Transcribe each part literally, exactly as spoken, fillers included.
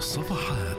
صفحات.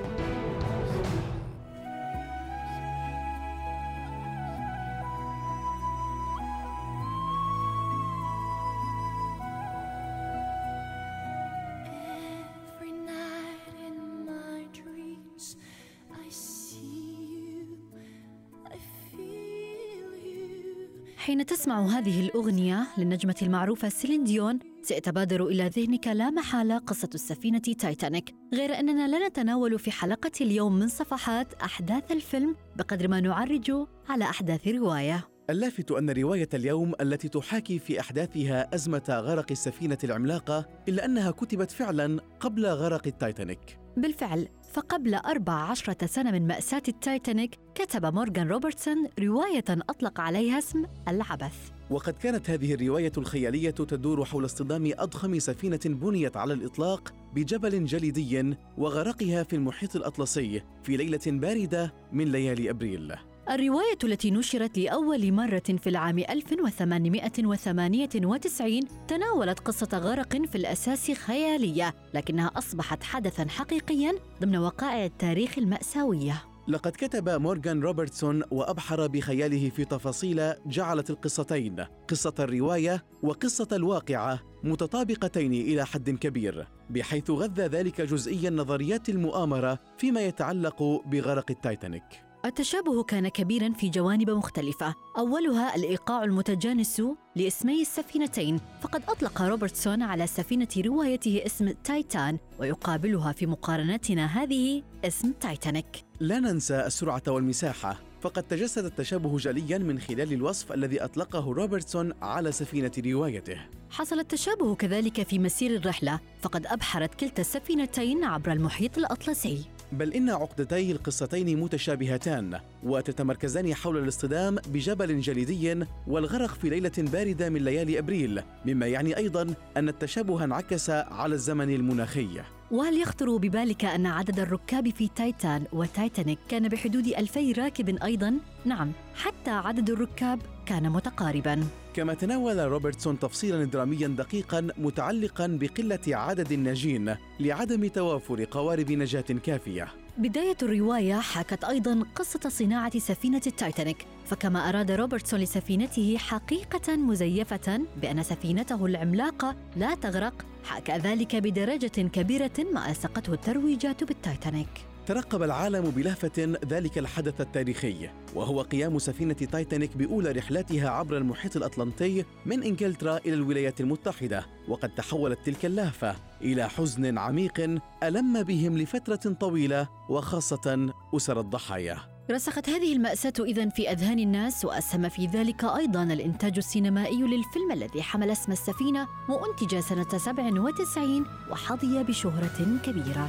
حين تسمع هذه الأغنية للنجمة المعروفة سيلين ديون سيتبادر إلى ذهنك لا محالة قصة السفينة تايتانيك، غير أننا لا نتناول في حلقة اليوم من صفحات أحداث الفيلم بقدر ما نعرج على أحداث رواية. اللافت أن رواية اليوم التي تحاكي في أحداثها أزمة غرق السفينة العملاقة إلا أنها كتبت فعلاً قبل غرق التايتانيك. بالفعل، فقبل أربع عشرة سنة من مأساة التايتانيك كتب مورغان روبرتسون رواية أطلق عليها اسم العبث. وقد كانت هذه الرواية الخيالية تدور حول اصطدام أضخم سفينة بنيت على الإطلاق بجبل جليدي وغرقها في المحيط الأطلسي في ليلة باردة من ليالي أبريل. الرواية التي نشرت لأول مرة في العام ألف وثمانمائة وثمانية وتسعين تناولت قصة غرق في الأساس خيالية، لكنها أصبحت حدثاً حقيقياً ضمن وقائع التاريخ المأساوية. لقد كتب مورغان روبرتسون وأبحر بخياله في تفاصيل جعلت القصتين، قصة الرواية وقصة الواقعة، متطابقتين إلى حد كبير، بحيث غذى ذلك جزئياً نظريات المؤامرة فيما يتعلق بغرق التايتانيك. التشابه كان كبيراً في جوانب مختلفة، أولها الإيقاع المتجانس لاسمي السفينتين، فقد أطلق روبرتسون على سفينة روايته اسم تايتان، ويقابلها في مقارنتنا هذه اسم تايتانيك. لا ننسى السرعة والمساحة، فقد تجسد التشابه جلياً من خلال الوصف الذي أطلقه روبرتسون على سفينة روايته. حصل التشابه كذلك في مسير الرحلة، فقد أبحرت كلتا السفينتين عبر المحيط الأطلسي. بل إن عقدتي القصتين متشابهتان وتتمركزان حول الاصطدام بجبل جليدي والغرق في ليلة باردة من ليالي أبريل، مما يعني أيضاً أن التشابه انعكس على الزمن المناخي. وهل يخطر ببالك أن عدد الركاب في تايتان وتايتانيك كان بحدود ألفي راكب أيضاً؟ نعم، حتى عدد الركاب كان متقارباً. كما تناول روبرتسون تفصيلاً درامياً دقيقاً متعلقاً بقلة عدد الناجين لعدم توافر قوارب نجاة كافية. بداية الرواية حكت أيضاً قصة صناعة سفينة التايتانيك، فكما أراد روبرتسون لسفينته حقيقة مزيفة بأن سفينته العملاقة لا تغرق، حكى ذلك بدرجة كبيرة ما ألصقته الترويجات بالتايتانيك. ترقب العالم بلهفة ذلك الحدث التاريخي، وهو قيام سفينة تايتانيك بأولى رحلاتها عبر المحيط الأطلنطي من إنجلترا إلى الولايات المتحدة، وقد تحولت تلك اللهفة إلى حزن عميق ألم بهم لفترة طويلة، وخاصة أسر الضحايا. رسخت هذه المأساة إذن في أذهان الناس، وأسهم في ذلك أيضاً الإنتاج السينمائي للفيلم الذي حمل اسم السفينة وأنتج سنة سبع وتسعين وحظي بشهرة كبيرة.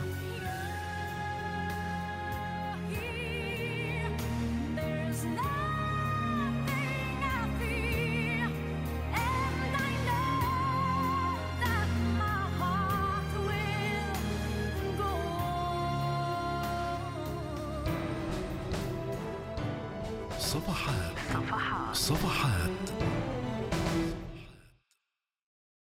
صفحات. صفحات. صفحات.